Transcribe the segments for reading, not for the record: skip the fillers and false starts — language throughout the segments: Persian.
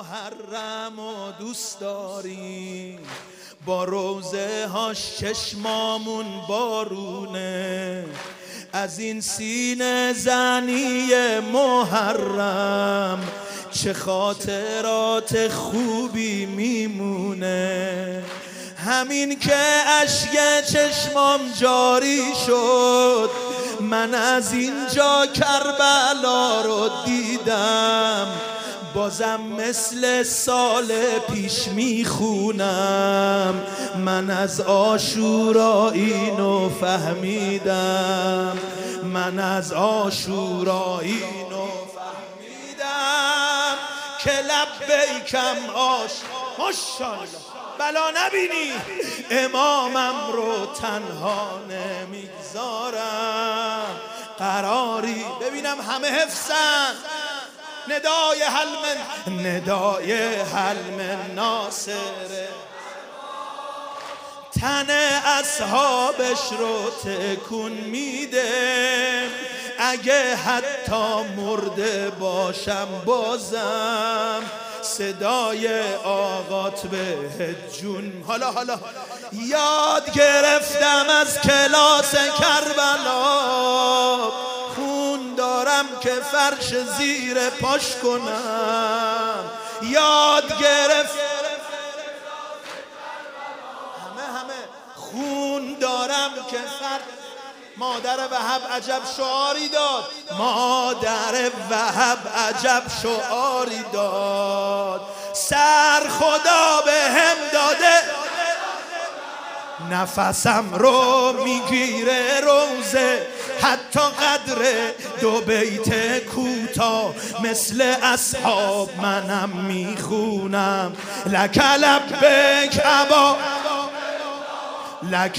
محرم و دوست داریم، با روزه هاش چشمامون بارونه، از این سینه زنی محرم چه خاطرات خوبی میمونه. همین که اشک چشمام جاری شد، من از اینجا کربلا رو دیدم، بازم مثل سال پیش میخونم، من از عاشورا اینو فهمیدم، من از عاشورا اینو فهمیدم که لبیکم ماشاءالله بلا نبینی امامم رو تنها نمیگذارم. قراری ببینم همه حفظن ندای حلم ناصره، تن اصحابش رو تکون میده، اگه حتی مرده باشم بازم صدای آقات به جون. حالا یاد گرفتم از کلاس کربلا، خون دارم که فرش زیر پاش کنم. یاد گرفت همه خون دارم که فرش. مادر وهب عجب شعاری داد، مادر وهب عجب شعاری داد، سر خدا به هم داده نفسم رو میگیره روزه، حتی قدر دو بیت کوتاه مثل اصحاب منم میخونم. لک لبیک ابا لک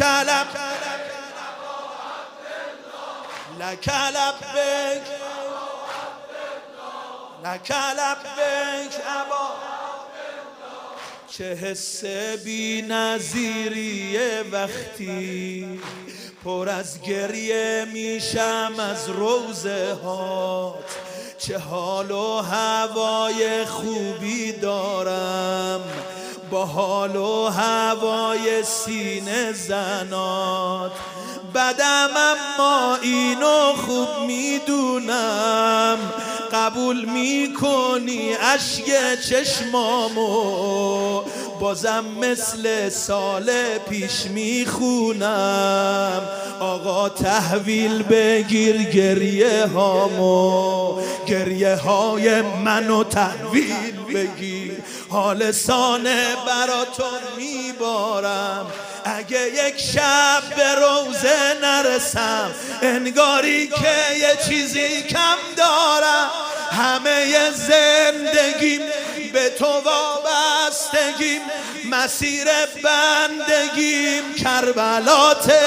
لبیک ابا. چه حس بی نظیریه وقتی پر از گریه میشم از روزه هات، چه حال و هوای خوبی دارم با حال و هوای سینه زنات. بدم اما اینو خوب میدونم، قبول میکنی اشک چشمامو، بازم مثل سال پیش میخونم. آقا تحویل بگیر گریه هامو، گریه های منو تحویل بگیر، حال سانه براتون میبارم. اگه یک شب به روزه نرسم انگاری که یه چیزی کم دارم. همه زندگیم به تو وابستگیم، مسیر بندگیم کربلاته،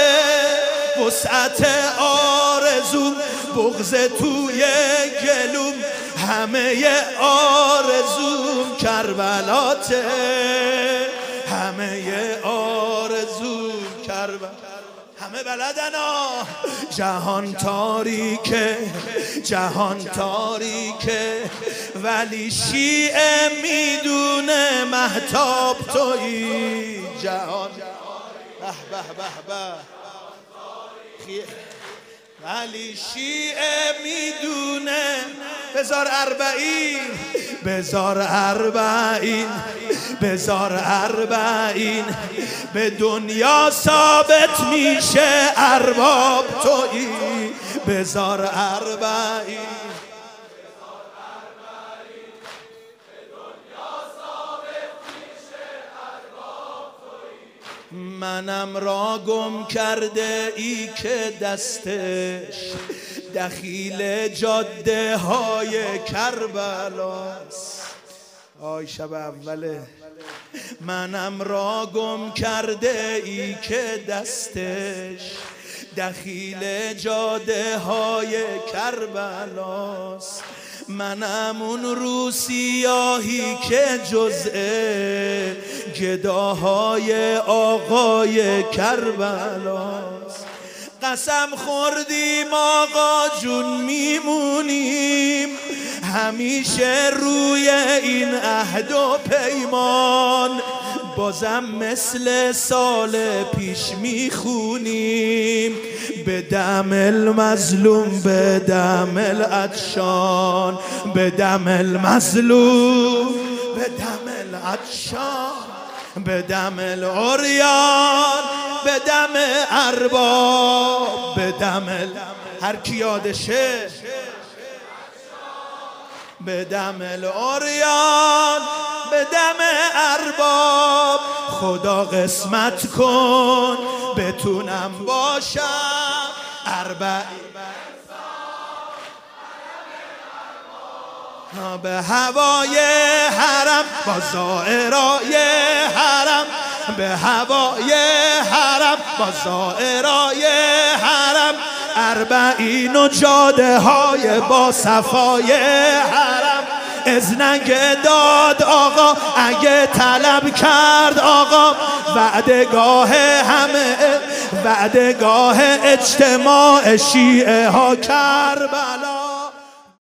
وسعت آرزوم بغض توی گلوم، همه آرزوم کربلاته، همه آرزوم کربلا. همه بلدن جهان تاریکه ولی شیعه میدونه مهتاب تویی. جهان ولی شیعه میدونه. بزار اربعین به دنیا ثابت میشه ارباب تویی. بزار اربعین منم را گم کرده ای که دستش دخیل جاده های کربلاست. آی شب اوله. منم را گم کرده ای که دستش دخیل جاده های کربلاست. منم اون رو سیاهی که جزء گداهای آقای کربلاست. قسم خوردیم آقا جون میمونیم، همیشه روی این عهد و پیمان بازم مثل سال پیش میخونیم به دم المظلوم به دم العطشان به دم المظلوم به دم العطشان به دم العریان به دم ارباب به دم هر کی یادشه به دم العریان به دم ارباب خدا قسمت کن بتونم باشم به هوای حرم با زائرای حرم به هوای حرم با زائرای حرم اربعین و جاده های با صفای حرم اذنگ داد آقا اگه طلب کرد آقا وعدگاه همه وعدگاه اجتماع شیعه ها کربلا